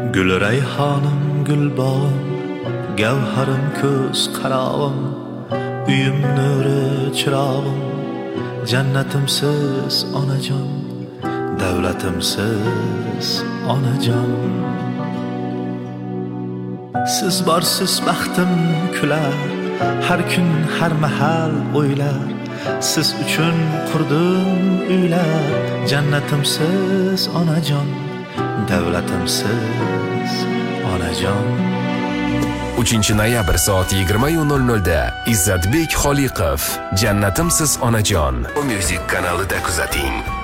Gül rayhanım gülbağım, gavharim ko'z qarog'im, uyim nuri chirog'im, jannatimsiz onajon, davlatimsiz onajon. Siz borsiz baxtim kular, har kun har mahal o'ylar, siz uchun qurdim uylar, jannatimsiz onajon, davlatimsiz onajon. 3-noyabr soat 20:00 da Izzatbek Xoliqov Jannatimsiz onajon Music kanalida kuzating.